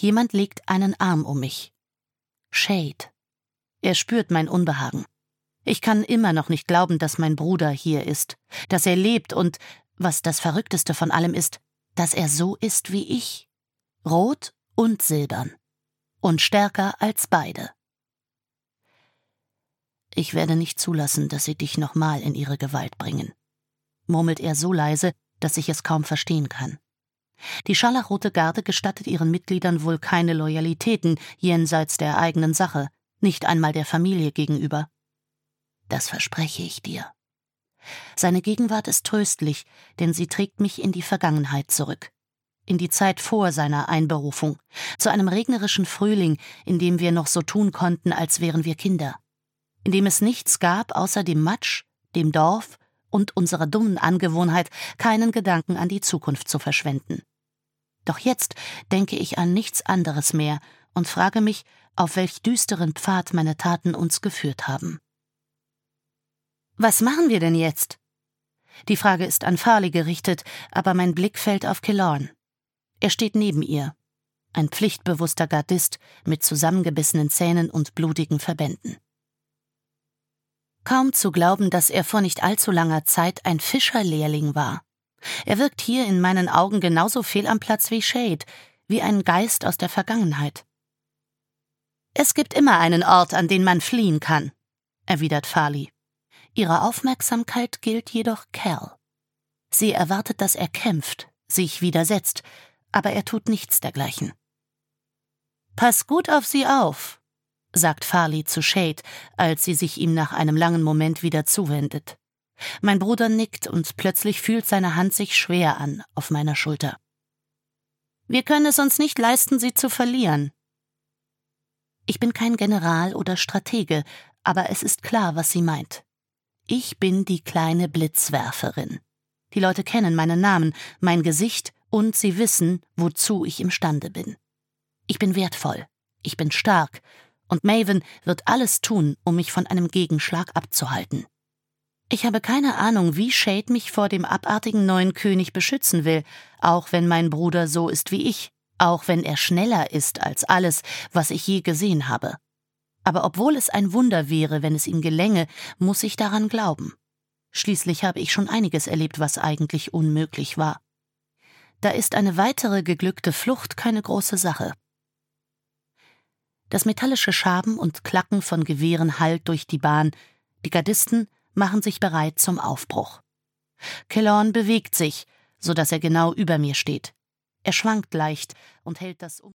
Jemand legt einen Arm um mich. Shade. Er spürt mein Unbehagen. Ich kann immer noch nicht glauben, dass mein Bruder hier ist, dass er lebt und, was das Verrückteste von allem ist, dass er so ist wie ich. Rot und silbern. Und stärker als beide. Ich werde nicht zulassen, dass sie dich nochmal in ihre Gewalt bringen, murmelt er so leise, dass ich es kaum verstehen kann. Die Scharlachrote Garde gestattet ihren Mitgliedern wohl keine Loyalitäten jenseits der eigenen Sache, nicht einmal der Familie gegenüber. Das verspreche ich dir. Seine Gegenwart ist tröstlich, denn sie trägt mich in die Vergangenheit zurück. In die Zeit vor seiner Einberufung, zu einem regnerischen Frühling, in dem wir noch so tun konnten, als wären wir Kinder. In dem es nichts gab, außer dem Matsch, dem Dorf und unserer dummen Angewohnheit, keinen Gedanken an die Zukunft zu verschwenden. Doch jetzt denke ich an nichts anderes mehr und frage mich, auf welch düsteren Pfad meine Taten uns geführt haben. Was machen wir denn jetzt? Die Frage ist an Farley gerichtet, aber mein Blick fällt auf Killorn. Er steht neben ihr, ein pflichtbewusster Gardist mit zusammengebissenen Zähnen und blutigen Verbänden. Kaum zu glauben, dass er vor nicht allzu langer Zeit ein Fischerlehrling war. Er wirkt hier in meinen Augen genauso fehl am Platz wie Shade, wie ein Geist aus der Vergangenheit. »Es gibt immer einen Ort, an den man fliehen kann«, erwidert Farley. Ihre Aufmerksamkeit gilt jedoch Cal. Sie erwartet, dass er kämpft, sich widersetzt, aber er tut nichts dergleichen. »Pass gut auf sie auf«, sagt Farley zu Shade, als sie sich ihm nach einem langen Moment wieder zuwendet. Mein Bruder nickt und plötzlich fühlt seine Hand sich schwer an auf meiner Schulter. »Wir können es uns nicht leisten, sie zu verlieren.« Ich bin kein General oder Stratege, aber es ist klar, was sie meint. Ich bin die kleine Blitzwerferin. Die Leute kennen meinen Namen, mein Gesicht und sie wissen, wozu ich imstande bin. Ich bin wertvoll, ich bin stark und Maven wird alles tun, um mich von einem Gegenschlag abzuhalten. Ich habe keine Ahnung, wie Shade mich vor dem abartigen neuen König beschützen will, auch wenn mein Bruder so ist wie ich, auch wenn er schneller ist als alles, was ich je gesehen habe. Aber obwohl es ein Wunder wäre, wenn es ihm gelänge, muss ich daran glauben. Schließlich habe ich schon einiges erlebt, was eigentlich unmöglich war. Da ist eine weitere geglückte Flucht keine große Sache. Das metallische Schaben und Klacken von Gewehren hallt durch die Bahn. Die Gardisten machen sich bereit zum Aufbruch. Killorn bewegt sich, so dass er genau über mir steht. Er schwankt leicht und hält das